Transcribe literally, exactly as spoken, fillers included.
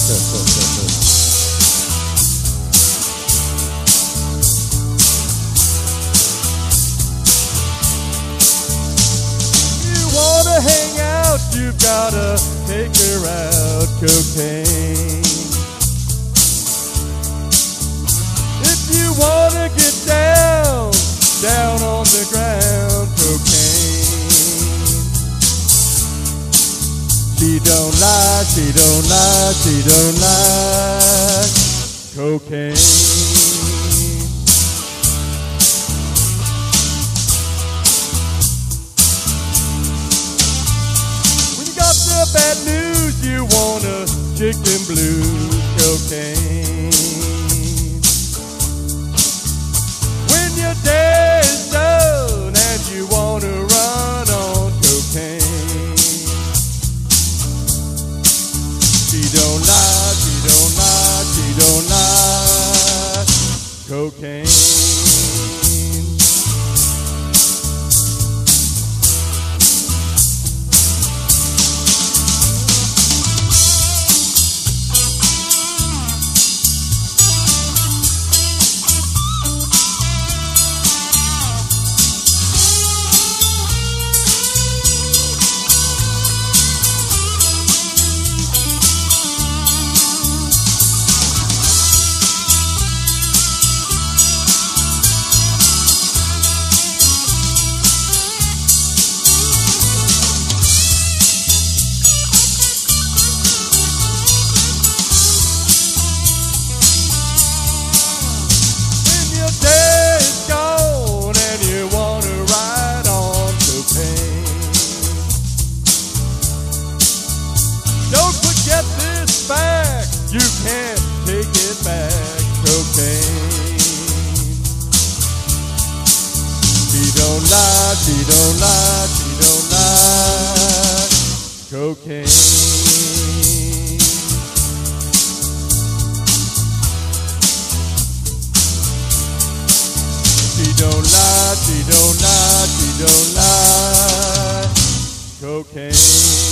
You wanna hang out, you've gotta take her out, cocaine. If you wanna get down, down on the ground, cocaine. She don't lie, she don't lie, she don't lie, cocaine. When you got the bad news, you wanna chicken blues, cocaine. When your day is done and you wanna run on cocaine. She don't lie, she don't lie, she don't lie, cocaine. You can't take it back, cocaine. She don't lie, she don't lie, she don't lie, cocaine. She don't lie, she don't lie, she don't lie, cocaine.